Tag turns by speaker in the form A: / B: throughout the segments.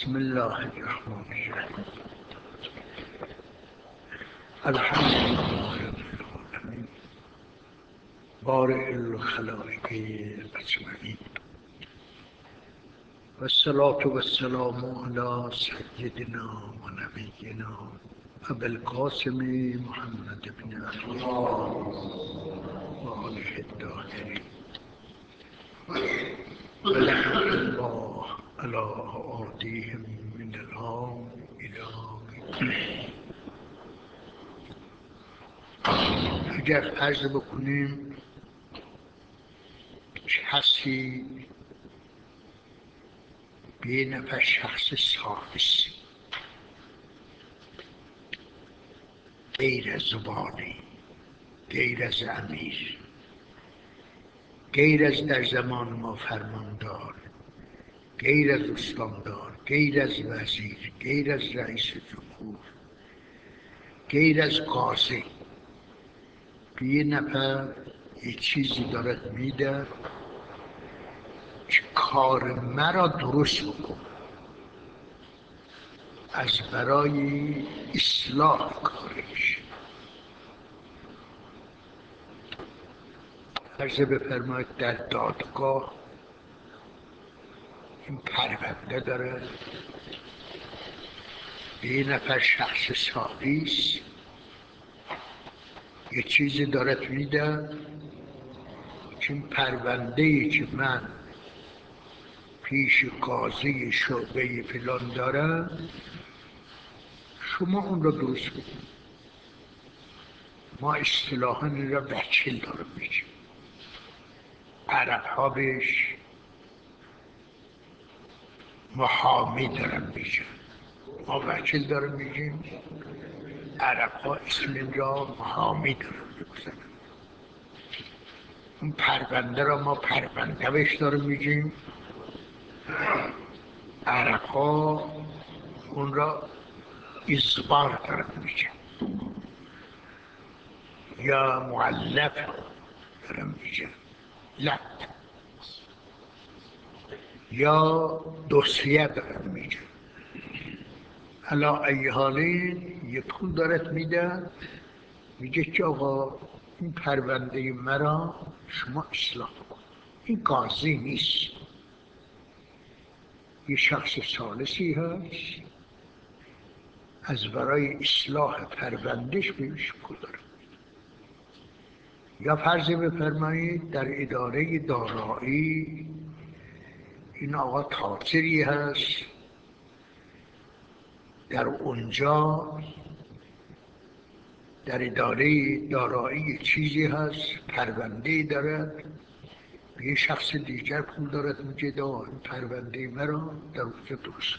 A: بسم الله الرحمن الرحیم. الحمد لله رب العالمین بارئ الخلائق اجمعین و الصلاة و السلام علی سیدنا و نبینا ابی القاسم محمد بن عبد الله و آله الطاهرین و لعنة الله علی أعدائهم من الآن إلی یوم الدین. اگر عرض بکنیم کسی به یه نفر شخص ثالث غیر از زبانی، غیر از امیر، غیر از در زمان ما فرماندار، غیر از استاندار، غیر از وزیر، غیر از رئیس جمهور، غیر از قاضی به یه نفر یه چیزی دارد میده که کار مرا درست بکن، از برای اصلاح کارش. عرض بفرمایید در دادگاه این پرونده داره به یه نفر شخص ثالث یه چیزی دارد میده که این پرونده‌ای که من پیش قاضی شعبه فلان دارم شما اون را درست بکن. ما اصطلاحاً این را وکیل دارم میگیم، عرب ها بهش محامی دارم میگیم، ما وکیل دارم میگیم، عرب ها اسم این را محامی دارم میگیم. اون پرونده را ما پرونده بهش دارم میگیم، عرب ها اون را اصبار دارم میگیم یا مؤلف دارم میگیم، لب یا دوسیه دارم میگیم. علا ای حالین یه پول دارد میده، میگه که آقا این پرونده مرا شما اصلاح کن. این قاضی نیست، یه شخص ثالثی هست از برای اصلاح پروندهش بهش پول داره. یا فرض بفرمایید در اداره دارایی این آقا تاجری هست، در اونجا در اداره دارایی چیزی هست، پرونده دارد به یه شخص دیگر پول دارد، میگه دا این پرونده مرا در اونجا درست.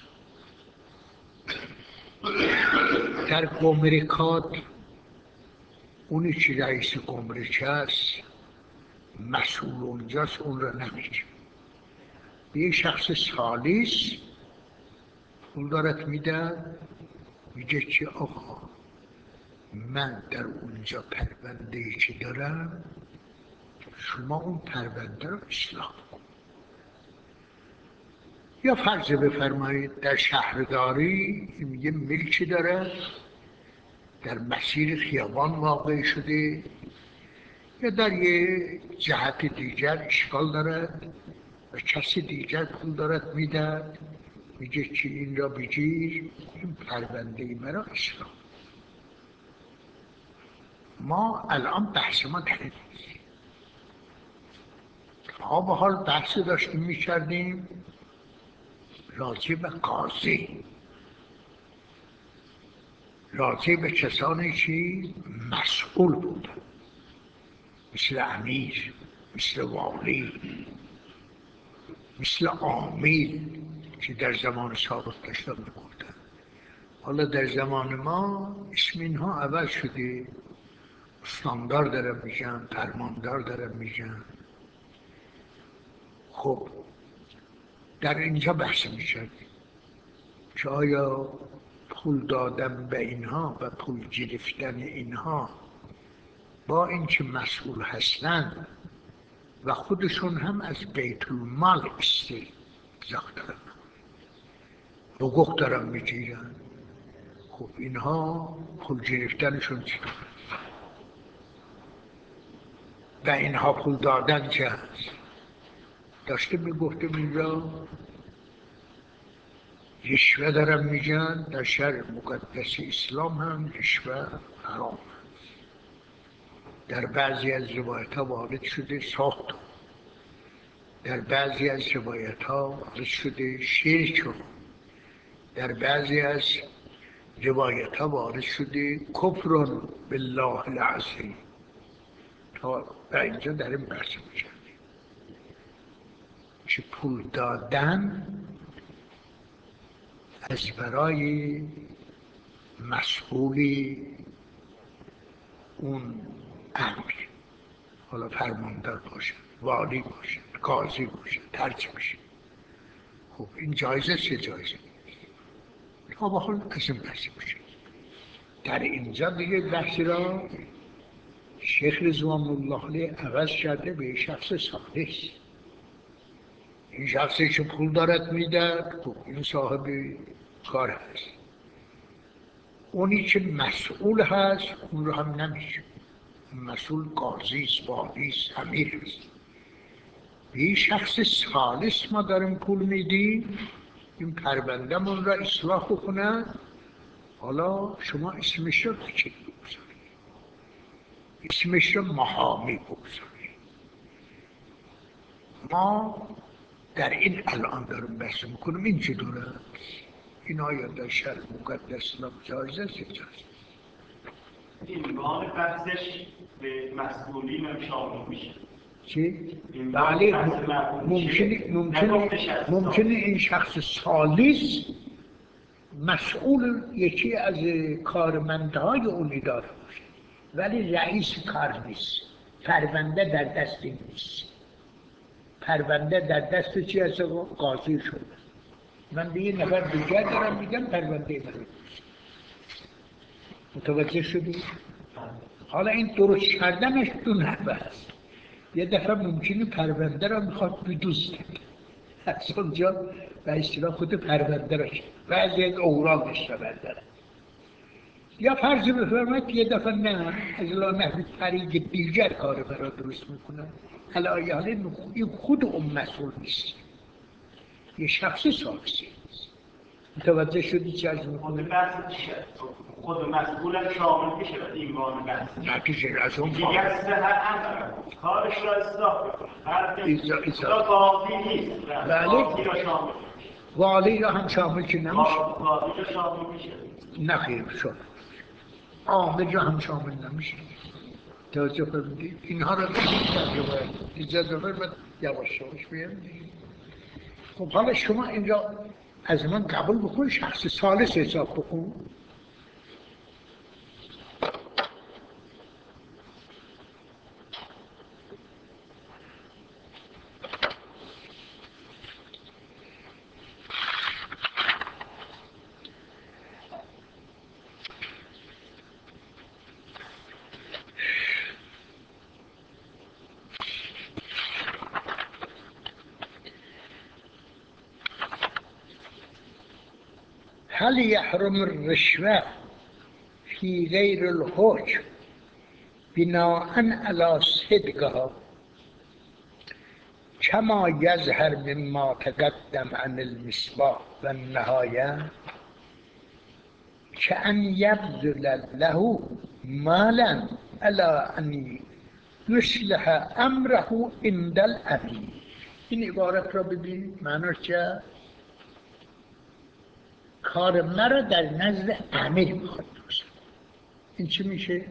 A: در گمرکات اونی که رئیس گمرک هست مسئول اونجاست، اون را نمیگه، به یه شخص ثالث پول دارد میده، میگه که آقا من در اونجا پرونده‌ای که دارم شما اون پرونده رو اصلاح کن. یا فرض بفرمایید در شهرداری یه ملکی داره در مسیر خیابان واقع شده یا در یه جهت دیگر اشکال دارد و کسی دیگر پول دارد میده، میگه که این را بگیر این پرونده مرا اصلاح. ما الان بحث ما در این تا به حال بحث داشتیم میکردیم راجع به قاضی، راجع به کسانی که مسئول بودن مثل امیر، مثل والی، مثل عامل که در زمان سابق داشتن میگفتن. حالا در زمان ما اسم اینها عوض شده، استاندار دارم میگن، فرماندار دارم میگن. خب در اینجا بحث میکردیم که آیا پول دادن به اینها و پول گرفتن اینها با اینکه مسئول هستند و خودشون هم از بیت المال استحقاق دارن، حقوق دارن میگیرن. خب اینها پول گرفتنشون چطور و اینها پول دادن چه هست؟ داشته میگفتم اینجا رشوه دارن میگن، در شرع مقدس اسلام هم رشوه حرام هست. در بعضی از روایت ها وارد شده ساخت، در بعضی از روایت ها وارد شده شرک، در بعضی از روایت ها وارد شده کفر بالله العظیم. تا اینجا در این بحث میشه که پول دادن از برای مسئولی اون امر، حالا فرماندار باشه، والی باشه، قاضی باشه، ترک میشه. خب این جایزه چه جایزه؟ تا با حال از این بحث میشه. در اینجا دیگه بحثی را شیخ رضوان الله علیه عوض کرده به شخص صالح. این شخصی که پول دارد میده، خب این صاحب کار هست. اونی که مسئول هست اون رو هم نمیشه. مسئول قاضی است، والی است، امیر است. به این شخص ثالث ما داریم پول میدیم این پرونده‌مون را اصلاح بکنه. حالا شما اسمش رو چی بگذارید؟ اسمش رو محامی بگذارید. ما در این الان داریم بحث میکنیم این چطوره؟ این آیا در شرع مقدس اسلام جایزه است یا جایزه؟
B: عنوان بحثش به مسئولین هم شامل میشه.
A: چی؟ بله ممکنه این شخص ثالث مسئول یکی از کارمندهای اون اداره باشه ولی رئیس کار نیست. پرونده در دست نیست. پرونده در دست چی هست؟ قاضی شده. من به یه نفر دیگر دارم میگم پرونده من متوجه شدی؟ حالا این درست کردنش دو نحوه هست. یه دفعه ممکنه پرونده را میخواد بدزده، از اونجا به اصطلاح خود پرونده را بعضی از اوراقش را برداره. یا فرض بفرمایید یه دفعه نه از نحوی طریق دیگر کار برا درست میکنه. حالا این خود اون مسئول نیست، یه شخص ثالثی نیست. متوجه شدی چه از میکنه؟
B: خود مسئول هم شامل میشه به عنوان بحث.
A: نتیجه از اون
B: دیگر هر امر کارش را اصلاح بکنه. هر قاضی نیست. قاضی را شامل میشه.
A: والی را هم شامل که نمیشه.
B: قاضی را شامل میشه.
A: نخیر شد. عامل را هم شامل نمیشه. توجه فرمودید؟ اینها را دیگه باید اجازه فرمود یواش یواش بیان. خب حالا شما اینجا از من قبول بکن شخص ثالث حساب بکن. هل يحرم الرشوة في غير الحكم بناء على صدقها كما يظهر مما تقدم عن المصباح والنهاية كأن يبذل له مالا على أن يصلح أمره عند الأمير. این عبارت را ببینید معناش چه؟ کار مرا در نزد امیر میخواد درست. این چی میشه؟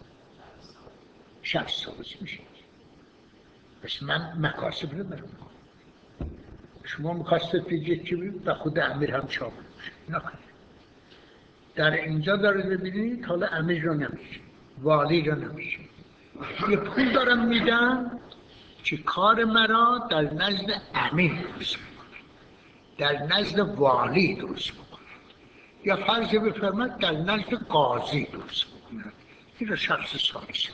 A: شخص ثالث میشه. پس من مکاسب رو برم. شما مکاسب بگید چی بید؟ و خود امیر هم شامل میشه. نکنید. در اینجا دارید ببینید حالا امیر رو نمیشه، والی رو نمیشه. یه پول دارم میدم که کار مرا در نزد امیر درست میکنه، در نزد والی درست میکنه، یا فرض بفرمایید در نزد قاضی درست میکنه. این رو شخص ثالث.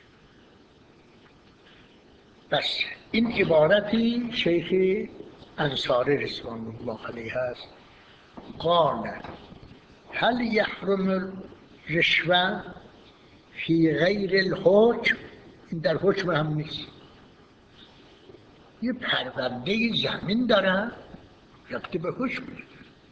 A: بس این عبارتی شیخ انصاری رضوان الله علیه هست قال هل یحرم رشوه فی غیر الحکم؟ این در حکم هم نیست. یه پرونده زمین دارن رفته به حکم نداره،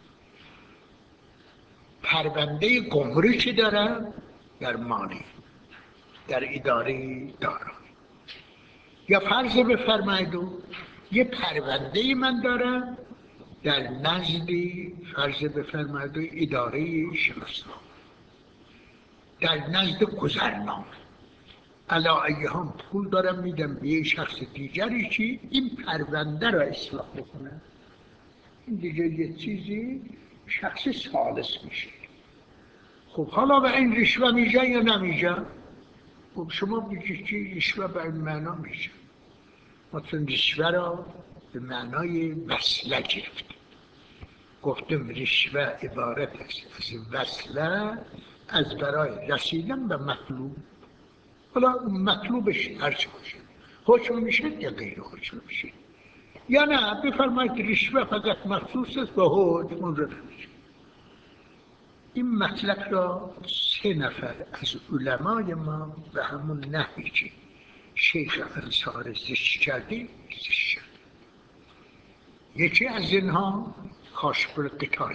A: پرونده گمرکی دارن در مالی، در اداره دارن. یا فرض بفرمایید یه پرونده من دارم در نزدی، فرض بفرمایید اداره شناسنامه، در نزد گذرنامه، علا ایهم پول دارم میدم به یه شخص دیگری که این پرونده را اصلاح بکنه. این دیگه یه چیزی شخص ثالث میشه. خب حالا به این رشوه میشه یا نمیشه؟ خب شما بگید که رشوه به این معنا میشه. مثلا رشوه را به معنای وصله گرفت. گفتم رشوه عبارت است از وصله، از برای رسیدن به مطلوب. حالا مطلوبش هر چه باشه، حکم میشه یا غیر حکم میشه. یا نه بفرمایید رشوه فقط مخصوص است به حکم، اون رو نمیشه. این مطلب را 3 نفر از علمای ما به همون نحوی که شیخ انصار زشت کرده زشت کرده. یکی از اینها کاشف القطار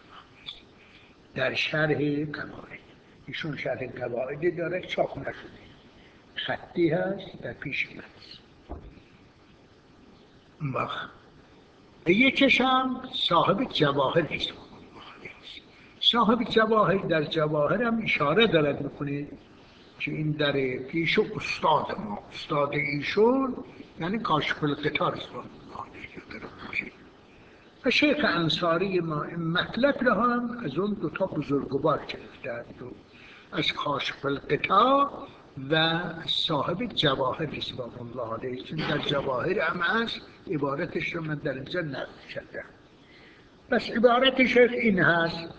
A: در شرح قواعد، ایشون شرح قواعدی داره، چاپ نشده، خطی هست، در پیش من هست. یکیش هم صاحب جواهر است. صاحب جواهر در جواهر هم اشاره دارد میکنه که این در پیش استاد ما، استاد ایشون یعنی کاشف القطار است. و شیخ انصاری ما این مطلب را هم از اون 2 بزرگوار گرفتند، از کاشف القطار و صاحب جواهر رضوان الله علیه، چون در جواهر هم هست. عبارتش رو من در اینجا نقل کردم. بس عبارت شیخ این هست: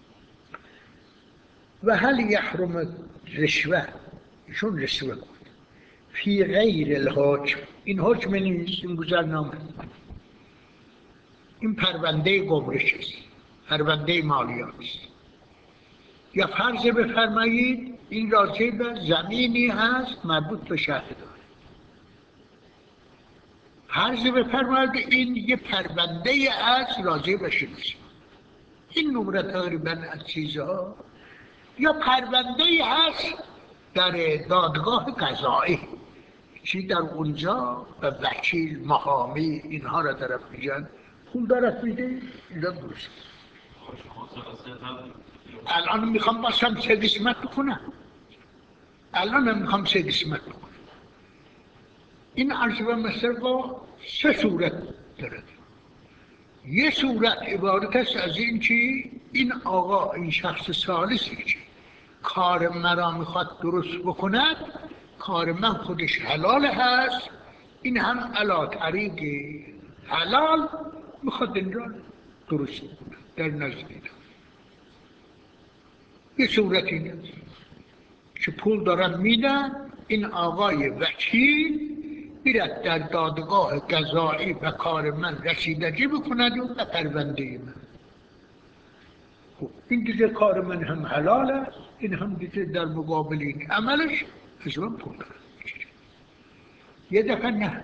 A: و هل یحرم رشوه، ایشون رشوه بود، فی غیر الحکم، این حکم نیست، این گذرنامه، این پرونده گمرک است، پرونده مالیات است. یا فرض بفرمایید این راجع به زمینی هست مربوط به شهردار، فرض بفرمایید این یه پرونده هست راجع به شناسنامه، این نمره تقریبا از چیزها. یا پرونده هست در دادگاه قضایی، چی در اونجا به وکیل محامی اینها را طرف میگن، پول دارد میده، اینجا درست. الان میخوام باشم 3 قسمت بکنم، الان هم میخوام 3 قسمت بکنم. این عرضه مثل با 3 صورت دارد. یه صورت عبارت است از این که این آقا، این شخص ثالثی که کار مرا میخواد درست بکند، کار من خودش حلال هست، این هم علا طریق حلال میخواد این را درست بکند در نزد. یه صورت این است که پول دارم میدن، این آقای وکیل بیرد در دادگاه قضایی و کار من رسیدگی بکند و پرونده من. خب این دیگه کار من هم حلال است، این هم دیگه در مقابل این عملش از من پول دارم میگیره. یه دفعه نه،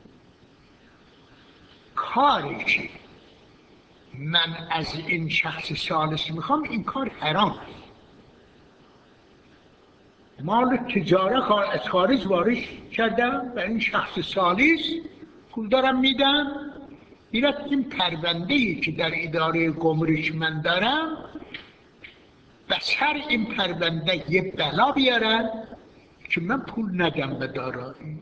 A: کاری که من از این شخص ثالث میخوام این کار حرام است، مال تجارت از خارج وارد کردم و این شخص ثالث پول دارم میدم، بیرد این پرونده‌ای که در اداره گمرک من دارم و سر این پرونده یه بلا بیارن که من پول ندم به دارایی.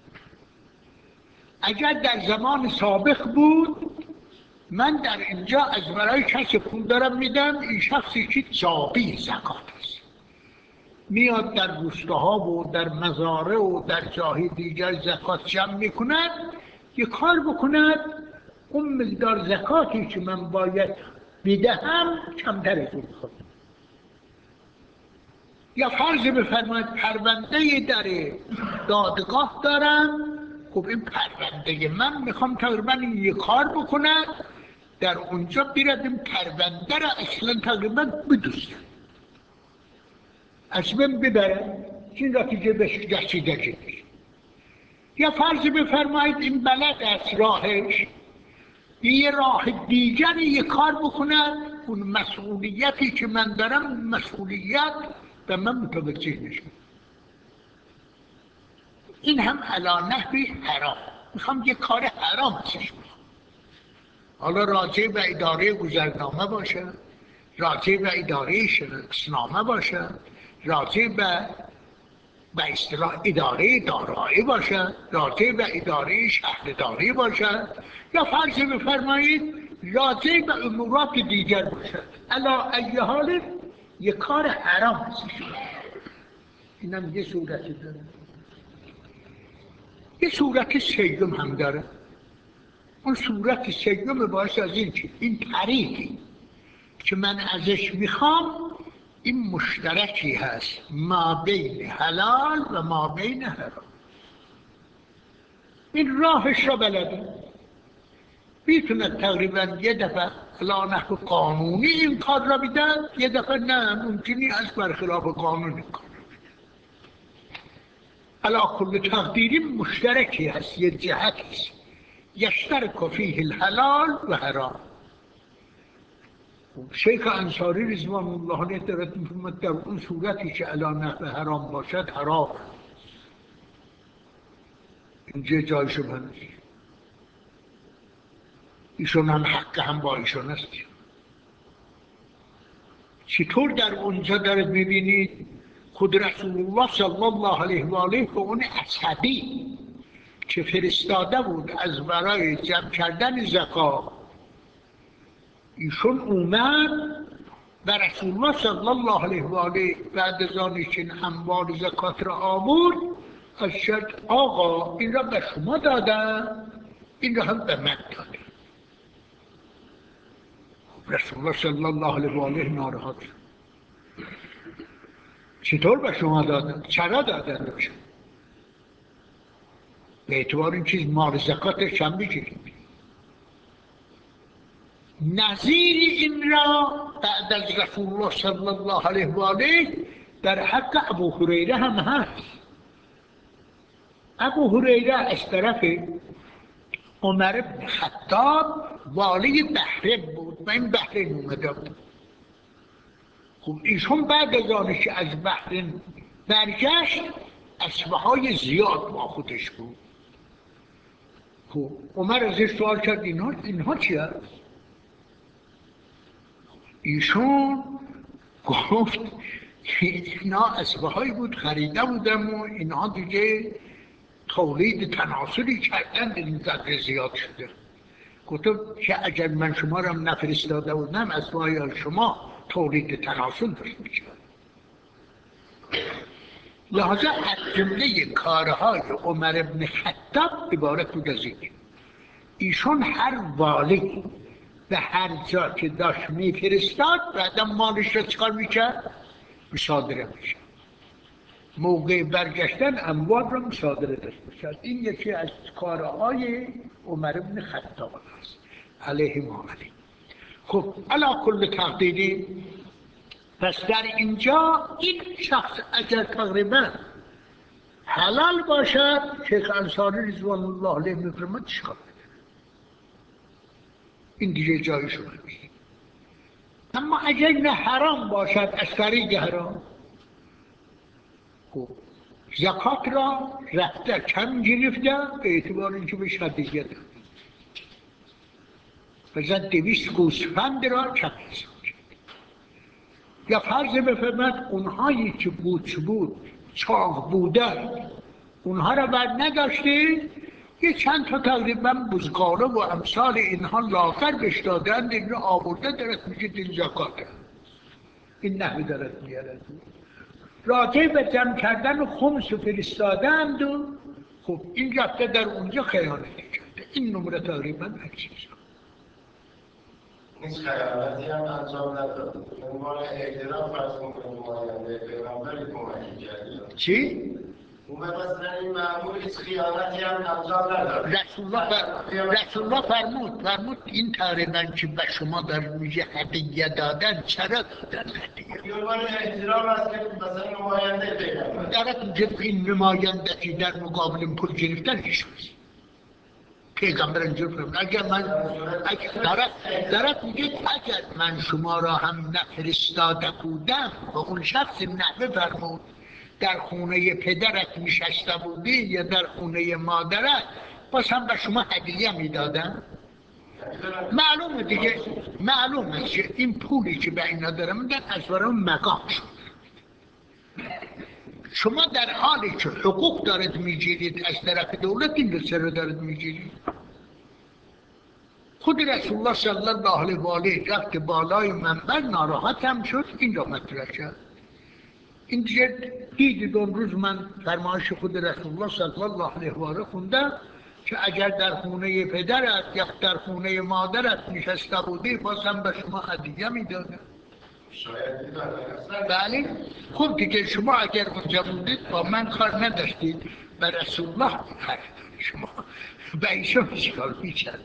A: اگر در زمان سابق بود من در اینجا از برای کسی پول دارم میدم، این شخصی که جابی زکات است، میاد در روستاها و در مزارع و در جاهای دیگر زکات جمع میکند، یه کار بکند اون مقدار زکاتی که من باید بدهم کمتر از اون خود. یا فرض بفرمایید پرونده در دادگاه دارم، خب این پرونده من میخوام تقریبا یه کار بکنم در اونجا بیردیم پرونده را اصلا تقریبا بدوستن از من ببرن این را که بهش رسیده. یا فرض بفرمایید این بلد از راهش یه راه دیگری یه کار بکنن، اون مسئولیتی که من دارم اون مسئولیت به من متوجه نشه. این هم علی نحوی حرام، میخوام یه کار حرام ازش بکنم. حالا راجع به اداره گذرنامه باشه، راجع به اداره شناسنامه باشه، راجع به اصطلاح اداره دارایی باشه، راجع به اداره شهرداری باشه، یا فرض بفرمایید راجع به امورات دیگر باشه. علی ای حال یه کار حرام هستش. اینم یه صورتی داره. یه صورت سیوم هم داره. اون صورت سیوم باعث از این طریقی که من ازش میخوام این مشترکی هست ما بین حلال و ما بین حرام. این راهش را بلده، میتونه تقریبا یه دفعه علی نحو قانونی این کار را بدن، یه دفعه نه، ممکنی از برخلاف قانون کار را بدن. علی کل تقدیری مشترکی هست، یه جهت هست یشترک فیه الحلال و حرام. شیخ انصاری رضوان الله علیه دارد می‌فرماید در اون صورتی که علی نحو حرام باشد حرام. اینجا جایشو بنویس. ایشون هم حق هم با ایشون است. چطور در اونجا دارد میبینید خود رسول الله صلی الله علیه و آله به اون اصحابی که فرستاده بود از برای جمع کردن زکات، ایشون اومد و رسول الله صلی الله علیه و آله بعد از آنکه این اموال زکات را آورد از شد آقا این را به شما دادم، این را هم به من دادم. رسول الله صلی الله علیه و آله ناراحت شد. چطور به شما دادن؟ چرا دادن؟ به اعتبار این چیز مال زکاتش هم بگیریم. نظیر این را بعد از رسول الله صلی الله علیه و آله در حق ابو هریره هم هست. ابو هریره از طرف عمر بن خطاب والی بحرین بود و این بحرین اومده بود. خب ایشون بعد از آنکه که از بحرین برگشت اسبهای زیاد با خودش بود. خب عمر ازش سوال کرد اینها چی هست؟ ایشون گفت اینا اسبهایی بود خریده بودم و اینها دیگه تولید تناسلی کردن در این قدر زیاد شده. گفتم که اگر من شما را نفرستاده بودم اسبهای شما تولید تناسل داشت میکرد. لحاظا از جمله کارهای عمر بن خطاب عبارت بود از این ایشون هر والی به هر جا که داشت میفرستاد بعدا مالش را چکار میکرد؟ مصادره میکرد. موقع برگشتن اموال را مصادره داشت میکرد. این یکی از کارهای عمر بن خطاب است علیه محمدی. خب علی کل تقدیری پس در اینجا این شخص اگر تقریبا حلال باشد شیخ انصاری رضوان الله علیه میفرماید چیکار کنه؟ این دیگه جایشو نمیشه. اما اگر نه حرام باشد از طریق حرام، خب زکات را رفته کم گرفته به اعتبار اینکه به شدیه داد مثلا 200 گوسفند را کم حساب کرد. یا فرض بفرماید اونهایی که بوچ بود چاق بودن اونها را بر نداشته، یه چند تا تقریبا بزگاره و امثال اینها لاغر بهش دادند، این را آورده درست میشه دین زکاته. این نحوی درست میارد. راجع به جمع کردن خمس و فرستادند و خب این رفته در اونجا خیانتی کرده. این نمره تقریبا نکشید.
C: هیچ خیانتی هم انجام نداد. عنوان اعتراف فرض میکنیم ماینده پیغمبری کمکی کردیم.
A: چی؟
C: مثلا این معمول هیچ خیانتی هم انجام نداره.
A: رسول الله فرمود این تقریبا که به شما در میگه هدیه دادن، چرا دادن هدیه؟
C: عنوان احترام است که مثلا نماینده بگم
A: درت میگه این نمایندگی در مقابل پول گرفتن هیچ نیست. پیغمبر اینجور فرمود درت میگه اگر من شما را هم نفرستاده بودم و اون شخص نفرمود در خونه پدرت نشسته بودی یا در خونه مادرت، باز هم به شما هدیه میدادم. معلومه دیگه، معلومه که این پولی که به اینا دارم میدن از برای مقام شما در حالی که حقوق دارد میگیرید از طرف دولت، این دوسته رو دارد میگیرید. خود رسول الله صلی الله علیه و آله رفت بالای منبر، ناراحت هم شد، این را مطرح کرد. این دیگه دیدید اون روز من فرمایش خود رسول الله صلی الله علیه و آله خوندم که اگر در خونه پدرت یا در خونه مادرت نشسته بودی، باز هم به شما هدیه میدادن. بله، خب دیگه شما اگر اونجا بودید با من کار نداشتید، به رسول الله حق شما به ایشون اشکال میکرد.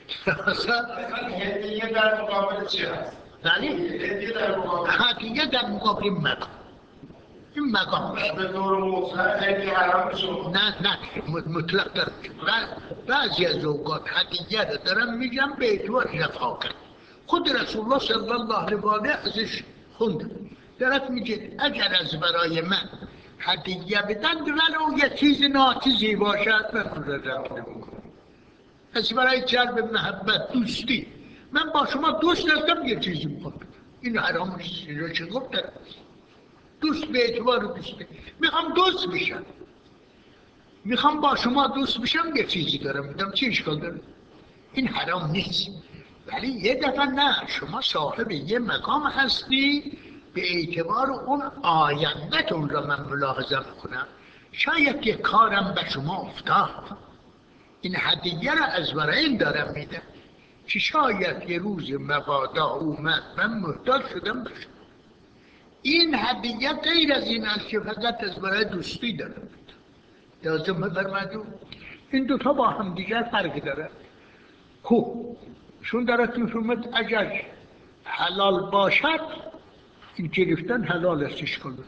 C: هدیه در مقابل چی هست؟
A: بله؟ هدیه در مقابل مقام. این مقام
C: به طور مطلق خیلی حرام شد.
A: نه مطلق دارم. بعضی از اوقات هدیه رو دارم میگم به اعتبار رفاقت. خود رسول الله صلی الله علیه و آله ازش خوندم، دارد میگه اگر از برای من هدیه بدن ولو یه چیز ناچیزی باشد، من رد نمیکنم. از برای جلب محبت، دوستی، من با شما دوست هستم، یه چیزی میخوام، این حرام نیست. این رو چه گفتن؟ دوست به اعتبار دوستی، میخوام دوست بشم، میخوام با شما دوست بشم، یه چیزی دارم میدم، چی اشکال داره؟ این حرام نیست. ولی یه دفعه نه، شما صاحب یه مقام هستی، به اعتبار اون آینده‌تون را من ملاحظه میکنم. شاید که کارم به شما افتاد، این هدیه را از برای این دارم میدم که شاید یه روز مبادا اومد من محتاج شدم به شما. این هدیه غیر از این است که فقط از برای دوستی دارم. لازم بفرمایید این دوتا با هم دیگر فرق داره. خوب شون دارد میفرمد اگر حلال باشد این گرفتن حلال استش کنید.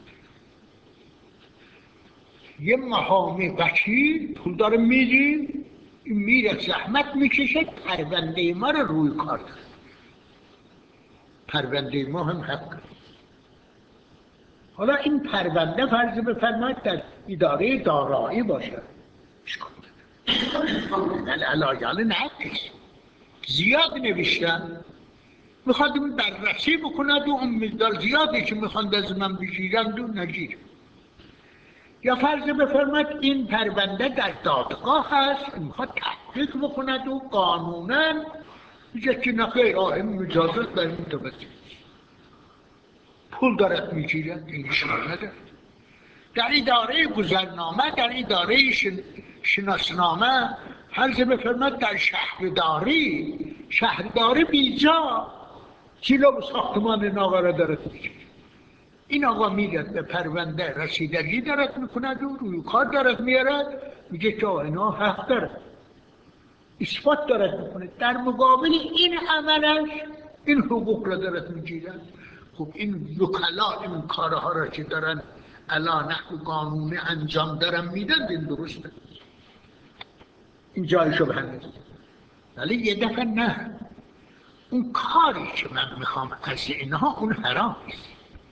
A: یه مقام وکیل پول داره میدیم، میره زحمت میکشه، پرونده ما رو روی کار داره. پرونده ما هم حق. حالا این پرونده فرض بفرمایید در اداره دارایی باشه، علایال نقش زیاد نوشتن، میخواد این بررسی بکند و اون مقدار زیادی که میخواد از من بگیرند و نگیر. یا فرض بفرمایید این پرونده در دادگاه هست، میخواد تحقیق بکند و قانونا میگه که نخیر اجازت در این توسط پول دارد میگیرد، این اشکال ندارد. در اداره گذرنامه، در اداره شناسنامه، فرض بفرمایید در شهرداری بیجا کیلو ساختمان این آقا را دارد میگیرد. این آقا میگرد به پرونده رسیدگی دارد میکند و روی کار دارد میارد، میگه که اینا حق دارد، اثبات دارد میکنه، در مقابل این عملش این حقوق را دارد میگیرد. خب این وکلا این کارها را که دارن علا نحو قانونی انجام دارن میدن، این درسته، این جای شبهه نیست. ولی یه دفعه نه، اون کاری که من میخوام از اینها اون حرام است.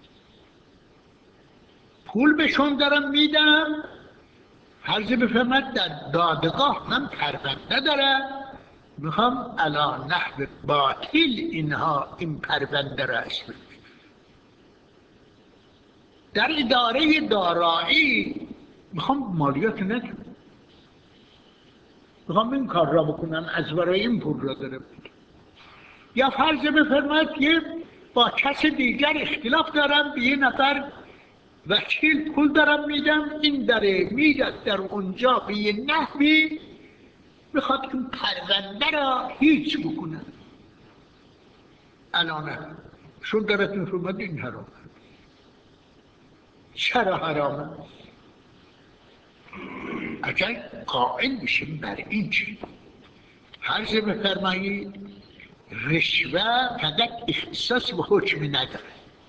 A: پول بهشون دارم میدم، فرض بفرمایید در دادگاه من پرونده دارم، میخوام علا نحو باطل اینها این پرونده را اسم در اداره دارایی میخوام مالیات ندم، میخوام این کار را بکنم، از برای این پول را دارم. یا فرض بفرمایید که با کس دیگر اختلاف دارم، به یه نفر وکیل پول دارم میدم، این داره میرد در اونجا به یه نحوی میخواد این پرونده را هیچ بکنم. الانه شون دارد میفرماد این حرامه. چرا حرامه؟ اگر قائل بشیم بر این چی فرض بفرمایید رشوه فقط اختصاص به حکم نداره،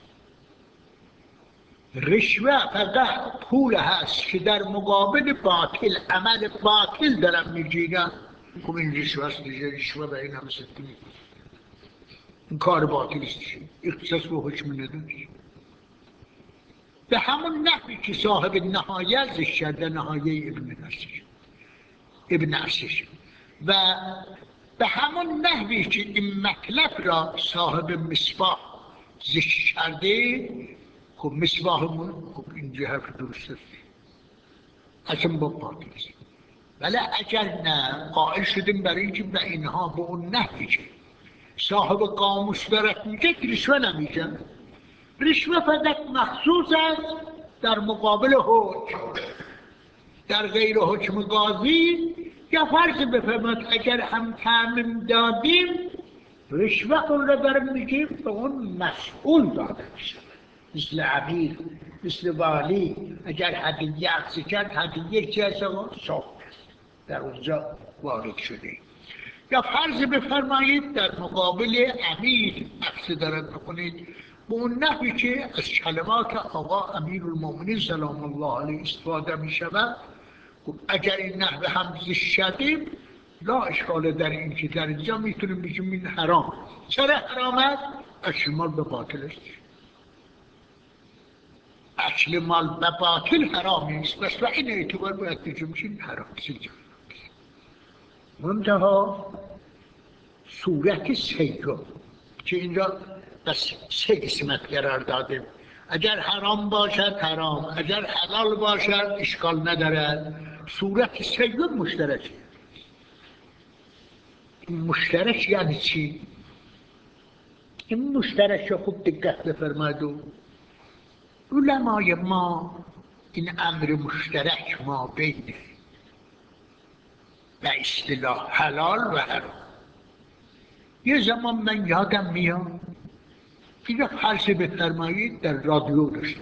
A: رشوه فقط پول هست که در مقابل باطل عمل باطل دارم میگیرم، خب این رشوه است دیگه، رشوه به این هم سکتی میکنم، این کار باطل است، اختصاص به حکم نداره. به همون نحوی که صاحب نهایه ازش کرده، نهایه ابن عسیر و به همون نحوی که این مطلب را صاحب مصباح ذکر کرده، خب مصباحمون خب اینجا حرف درست است، اصلا با باطل است. ولی اگر نه قائل شدیم برای اینکه به اینها به اون نحوی که صاحب قاموس دارد میگه رشوه نمیگن، رشوه فقط مخصوص است در مقابل حکم، در غیر حکم قاضی. یا فرض بفرمایید اگر هم تعمیم دادیم رشوه اون را برم میگیم به اون مسئول داده میشه، مثل امیر، مثل والی، اگر هدیه عکس کرد هدیه چی هست صاحب در اونجا وارد شده. یا فرض بفرمایید در مقابل امیر عکس دارد بکنید به اون نحوی که از کلمات آقا امیرالمومنین سلام الله علیه استفاده می شود. اگر این نحوه هم ذکر شدیم لا اشکال در این که در اینجا میتونیم بگیم این حرام. چرا حرام است؟ اکل مال به باطل است، اکل مال به باطل حرامی است، بس و این اعتبار باید بگیم این حرام است. منتها صورت سیگم که اینجا بس سه قسمت قرار دادیم، اگر حرام باشد حرام، اگر حلال باشد اشکال ندارد. صورت سیگم مشترک. این مشترک یعنی چی؟ این مشترک خوب دقت بفرمایید. علمای ما این امر مشترک ما بین به اصطلاح حلال و حرام، یه زمان من یادم میاد اینو فرض بفرمایید در رادیو داشتم،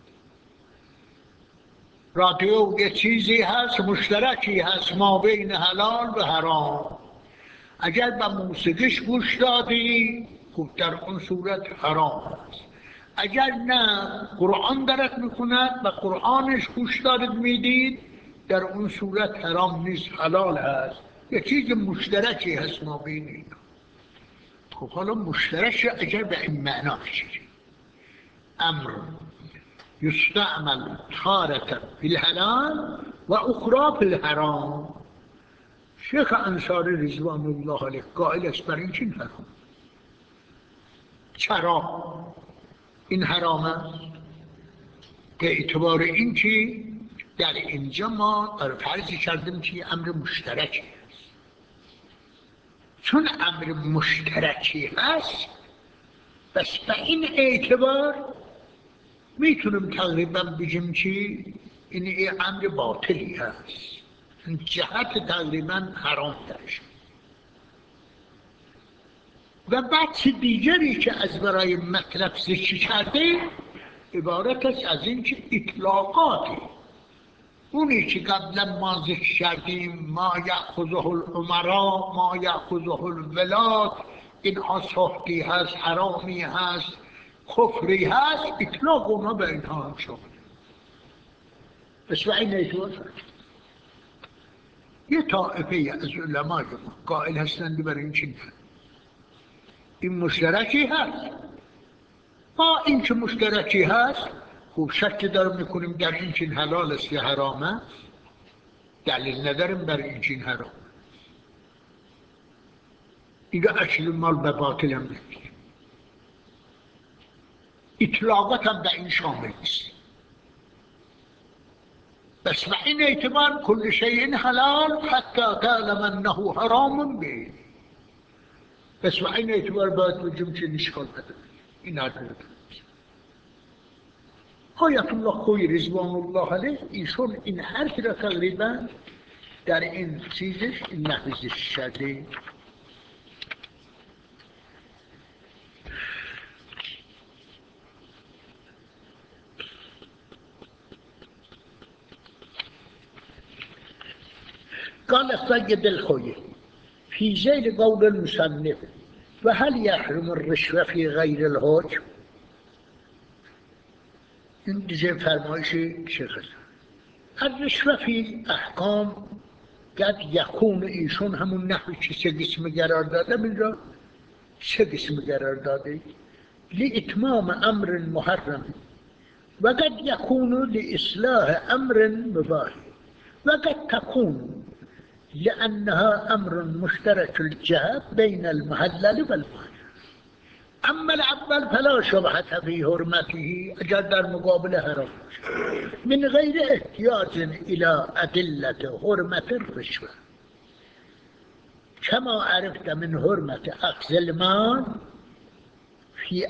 A: رادیو یه چیزی هست مشترکی هست ما بین حلال و حرام، اگر به موسیقیش گوش دادی خب در اون صورت حرام است، اگر نه قرآن درک میکند و قرآنش گوش دارید میدید در اون صورت حرام نیست، حلال هست، یه چیز مشترکی هست ما بین اینا. خب حالا مشترک اگر به این معنا بشید امر یستعمل تارة فی الحلال و اخرى فی الحرام. شیخ انصاری رضوان الله علیه قائل است بر این چین حرام. چرا این حرام است؟ به اعتبار این که در اینجا ما فرض کردیم که امر مشترکی است، چون امر مشترکی هست بس به این اعتبار میتونیم تقریبا بگیم که این امر باطلی هست، این جهت تقریبا حرام درش. و بحث دیگری که از برای مطلب ذکر کرده عبارت است از این که اطلاقاتی، اونی که قبلا ما ذکر کردیم ما یأخذه الامراء ما یأخذه الولاد، اینها سختی هست، حرامی هست، کفری هست، اطلاق اونا به اینها هم شد. بس و این ایتوار یه طائفه از علمای قائل هستند برای این چیز این مشترکی هست. با این که مشترکی هست خوب شک دارم میکنیم در این چین حلال است یا حرامه، دلیل نداریم برای این چین حرام. اینجا اکل مال به باطل هم نمیگیم، اطلاقات هم به این شامل است. بس و این اعتبار کل شیء حلال حتی تعلم انه حرام به، بس و این اعتبار باید بگیم که نشکال نداره. این نداره. آیت الله خوی رضوان الله علیه ایشون این حرف را تقریبا در این چیزش این نحوزش شده. قال السيد الخوي في ذيل قول المصنف وهل يحرم الرشوة في غير الحكم؟ این دیگه فرمایش شیخ الرشوه فی احکام قد یکون ایشون همون نحوی که سه قسم قرار داده اینجا سه قسم قرار داده لاتمام امر محرم و قد یکون لاصلاح امر مباح و قد تكون لانها امر مشترك الجهة بين المحلل والمحرم. اما الاول فلا شبهة في حرمته اگر در مقابل حرام من غیر احتیاج الى ادلة حرمة الرشوة كما عرفت من حرمة اخذ المال في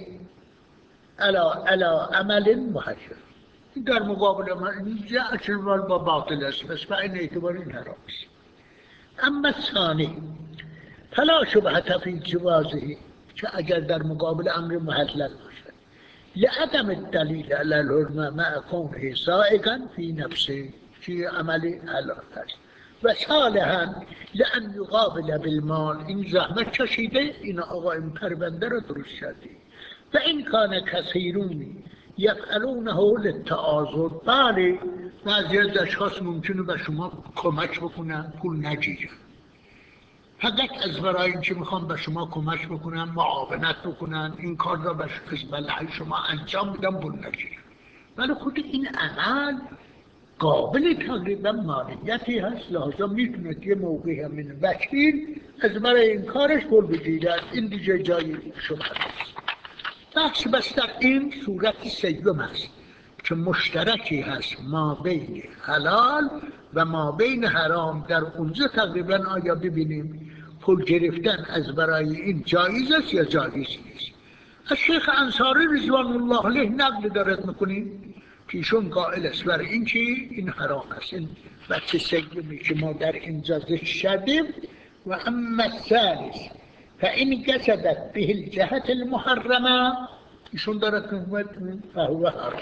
A: على عمل محرم. در مقابل من اخذ المال با باطل است بس فإن اعتبار این حرام است. اما الثاني فلا شبهة في جوازه که اگر در مقابل امر محلل باشد لعدم الدلیل علی الحرمه مع کونه سائغا فی نفسه فی عمل حلال است و صالحا لان یقابل بالمال این زحمت کشیده این آقا این پرونده را درست کرده و این کان کثیرون یفعلونه للتعاضد. بله بعضی از اشخاص ممکنه به شما کمک بکنن پول نگیرن فقط از برای اینکه میخوام به شما کمک بکنن معاونت بکنن این کار را به بلای شما انجام بدم پول نگیرن ولی خود این عمل قابل تقریبا مالیتی هست لحاظا میتونه یه موقعی همین وکیل از برای این کارش پول بگیرد. این دیگه جایی شما هست. بخش بس در این صورت سیوم هست که مشترکی هست ما بین حلال و ما بین حرام. در اونجا تقریبا آیا ببینیم پول گرفتن از برای این جایز است یا جایز نیست. از شیخ انصاری رضوان الله علیه نقل دارد میکنیم که ایشون قائل است برای این که این حرام است. این بچه سیومی که ما در اینجا ذکر کردیم. و اما الثالث فإن قصدت به الجهة المحرمة ایشون دارد میگوید فهو حرام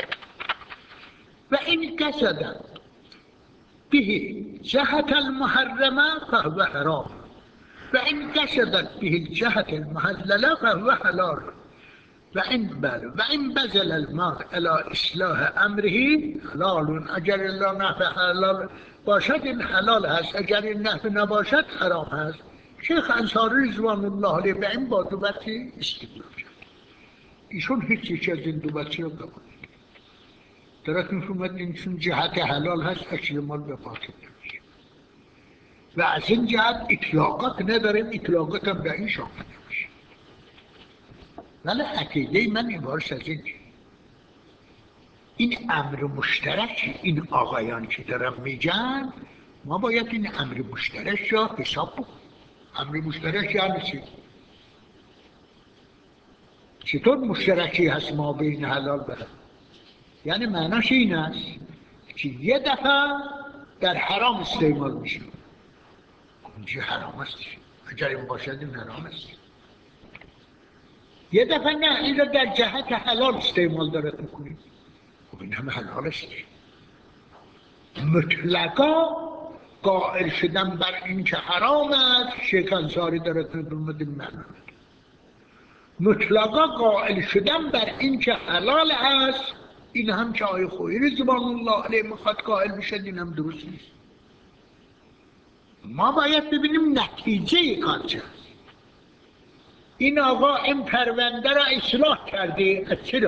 A: و این قصدت به جهة المحرمة فهو حرام و این قصدت به الجهة المحللة فهو حلال و این بذل المال على اصلاح امره حلال. اگر الا نحو حلال باشد این حلال هست اگر این نحو نباشد حرام هست. شیخ انصاری رضوان الله علیه به این با دو بچه استدلال کرد. ایشون هیچ چیز از این دو بچه رو نکنید درست میفهمد اینشون جهت حلال هست اکل مال به باطل نمیشه و از این جهت اطلاقات نداریم اطلاقات هم به این شامل نمیشه. ولی عقیده من عبارش از این امر مشترک این آقایان که دارم میگن ما باید این امر مشترک را حساب بکنیم. امر مشترک یعنی چی؟ چطور مشترکی هست ما بین حلال و حرام؟ یعنی معناش این است که یه دفعه در حرام استعمال میشه اونجا حرام است. اگر این باشد این حرام است. یه دفعه نه این را در جهت حلال استعمال دارد میکنیم خب این همه حلال است. مطلقا قائل شدن بر این که حرام است شیخ انصاری دارد می‌فرماید مطلقا قائل شدن بر این که حلال است این هم که آقای خویی رضوان الله علیه میخواد قائل بشد این هم درست نیست. ما باید ببینیم نتیجه کار چه است. این آقا این پرونده را اصلاح کرده از چرا؟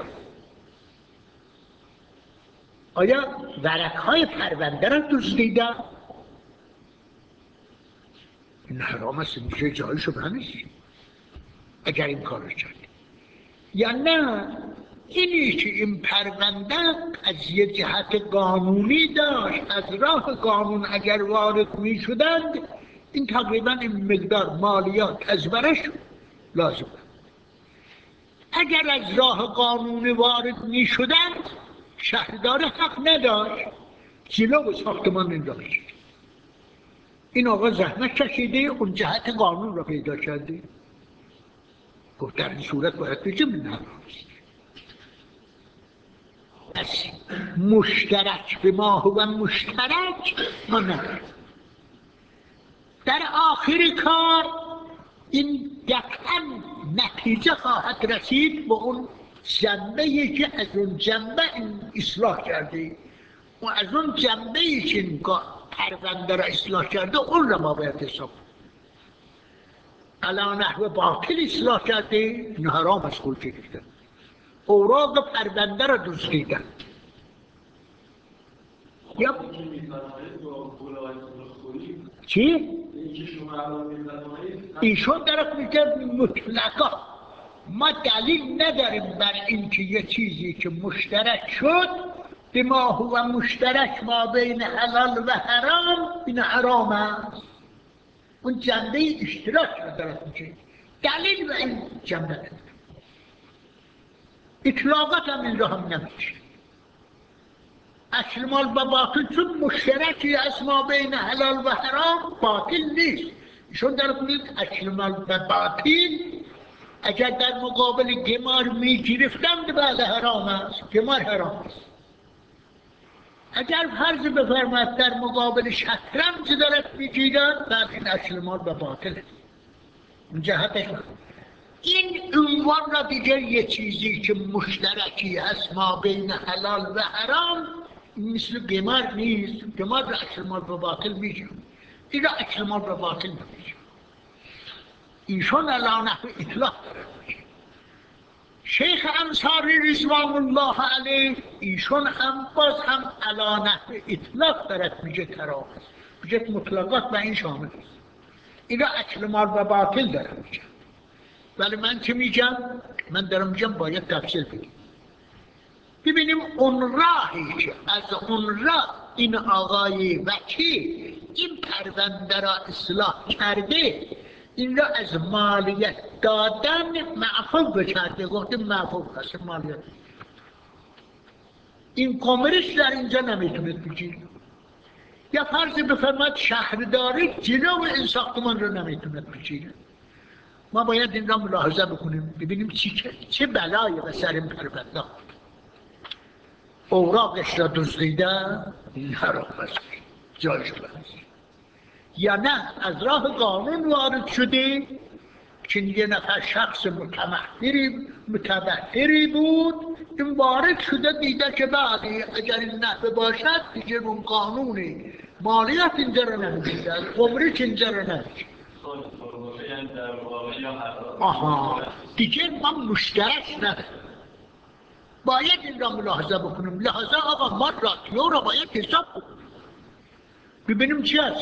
A: آیا ورقهای پرونده را دزدیده؟ این حرام است میشه جایی شبه نیست اگر این کار رو کرد. یا نه اینی که این پرونده از یه جهت قانونی داشت از راه قانون اگر وارد می شدند این تقریبا این مقدار مالیات از برش لازم. اگر از راه قانون وارد می شدند شهردار حق نداشت جلو ساختمان انداخت. این آقا زحمت کشیده اون جهت قانون را پیدا کرده گفت در این صورت باید بگیم این حرام است. پس مشترک به ما هو مشترک ما نداریم. در آخر کار این یقینا نتیجه خواهد رسید به اون جنبه‌ای که از اون جنبه این اصلاح کرده و از اون جنبه‌ای که این پرونده را اصلاح کرده اون را ما باید حساب علا نحو باطل اصلاح کرده این حرام از خود گرفتن اوراق پرونده را دزدیدن یا چی؟ ایشون درست میگه مطلقا ما دلیل نداریم بر اینکه یه چیزی که مشترک شد بما هو مشترک ما بین حلال و حرام این حرام است اون جنبه اشتراک رو درست میگه دلیل و این جنبه نداره اطلاقات هم این رو هم نمیشه اصل مال با باطل چون مشترکی از ما بین حلال و حرام باطل نیست ایشون در کنید اصل مال و باطل اگر در مقابل گمار میگرفتم بعد حرام است گمار حرام است اگر فرض بفرماید در مقابل شطرنج دارد میگیرد بعد این اصل مال و باطل این جهتش این عنوان را دیگر یه چیزی که مشترکی هست ما بین حلال و حرام مثل گمار نیست گمار را اصل مال و باطل میشه این را اصل مال و باطل میشه ایشون علا نحو اطلاق شیخ انصاری رضوان الله علیه ایشون هم باز هم علا نحو اطلاق دارد میگه تراوز میگه مطلقات به این شامل است این را اصل مال و باطل دارد میگه ولی من که میگم من دارم میگم باید تفصیل بگیم ببینیم اون راهی که از اون راه این آقای وکیل این پرونده را اصلاح کرده این را از مالیت دادن معفو کرده گفته معفو هست مالیت این کامرش در اینجا نمیتونید بگیرید یا فرض بفرماد شهرداری جلو این ساختمان رو نمیتونید بگیرید ما باید این را ملاحظه بکنیم ببینیم چه بلایی به سر این پرونده اوراقش را دزدیدن این حرام است جایش بست یا نه از راه قانون وارد شده که یه نفر شخص متبحری بود این وارد شده دیده که بعدی اگر این نحوه باشد دیگه اون قانون مالیات اینجا رو نمیشه عمریش اینجا رو نمیشه آها دیگه ما مشترک نداریم باید این را ملاحظه بکنیم لحظه آقا ما رادیو را باید حساب بکنیم ببینیم چی هست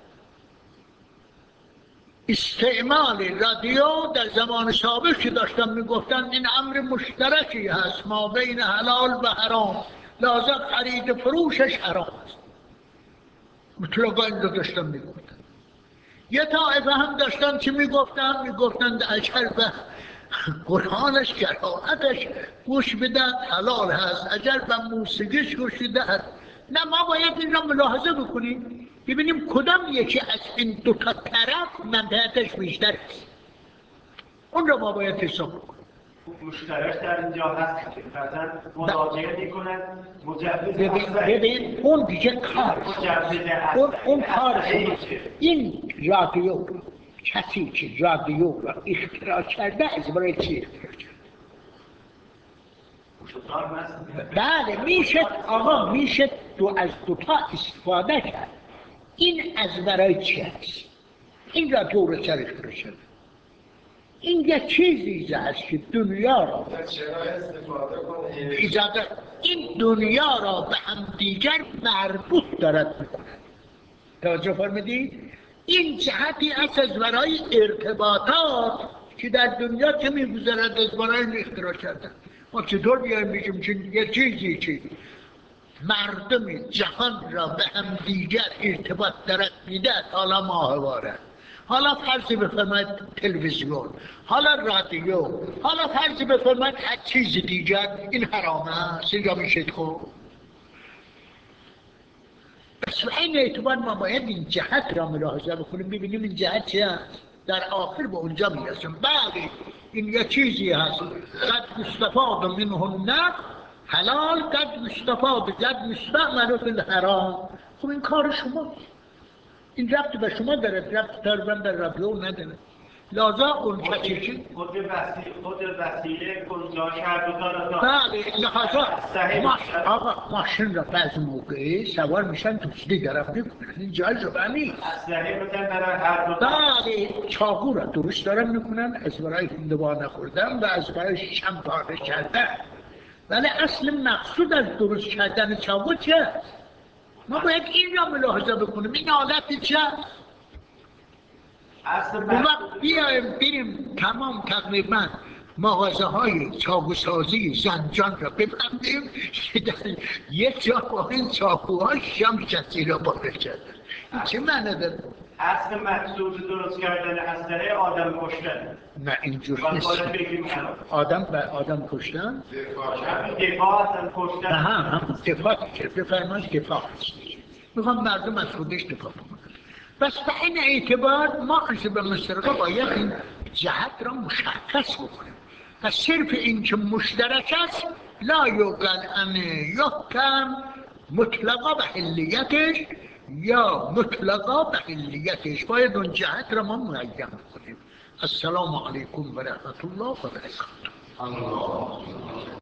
A: استعمال رادیو در زمان سابق که داشتن میگفتن این امر مشترکی هست ما بین حلال و حرام لازم خرید فروشش حرام است مطلقا این رو داشتن میگفتن یه طایفه هم داشتن چی میگفتن اگر به قرآنش قرائتش گوش بدن حلال هست اگر به موسیقیش گوش بدن نه ما باید این را ملاحظه بکنیم ببینیم کدام یکی از این دو تا طرف منفعتش بیشتر است اون را ما باید حساب بکنیم
B: مشترک در اینجا هست که مثلا مراجعه میکنن
A: ببین اون دیگه کار اون کار این رادیو کسی که رادیو را اختراع کرده از برای چی اختراع کرده؟ بله میشه آقا میشه از دوتا استفاده کرد این از برای چی هست؟ این رادیو را چرا اختراع کرده؟ این یه چیزی هست که دنیا را این دنیا را به هم دیگر مربوط دارد میکنه توجه فرمودید؟ این جهتی است از برای ارتباطات که در دنیا که میگذرد از برای این اختراع کردن ما چطور بیایم بگیم که یه چیزی که مردم جهان را به هم دیگر ارتباط دارد میده حالا ماهواره حالا فرض بفرمایید تلویزیون حالا رادیو حالا فرض بفرمایید هر چیز دیگر این حرامه است این را میشه خوب بس به این اعتبار ما باید این جهت را ملاحظه بکنیم ببینیم این جهت چه هست در آخر به اونجا میرسیم بله این یه چیزی هست قد مستفاد منه النفع حلال قد مستفاد قد مستعمل فی الحرام خب این کار شما این ربط به شما داره، ربط تقریبا به ربلو نداره. لازم اون کسی
B: خود وسیله گنجاش هر دو داره.
A: بله لحظا آقا ماشین را بعض موقعی سوار میشن دوستی درف میکنن، این جایزه نیست.
B: اسلحه بودن برای هر دو.
A: بله چاقو را درست دارن میکنن از برای هندوانه خوردن و از برای شم پاره کردن. ولی اصل مقصود از درست کردن چاقو چه؟ ما باید این را ملاحظه بکنیم، این حالت چه؟ اون وقت بریم تمام تقریبا مغازه های چاقوسازی زنجان را ببندیم که در یک جا با این چاقوها شم کسی را باره کردن. این چه معنی داره؟
B: اصل مقصود درست کردن اسلحه آدم کشتن.
A: نه اینجور نیست. آدم به آدم کشتن؟
B: دفاع از کشتن.
A: هم دفاع که بفرمایید دفاع هست. میخوام مردم از خودش دفاع بکنن. بس به این اعتبار ما از به مسرقه باید این جهت را مشخص بکنیم. و صرف این که مشترک است لا یوقن ان یحکم مطلقا به حلیتش یا مطلقا به حلیتش، باید اون جهت را ما معین بکنیم. السلام علیکم و رحمت الله و برکاته.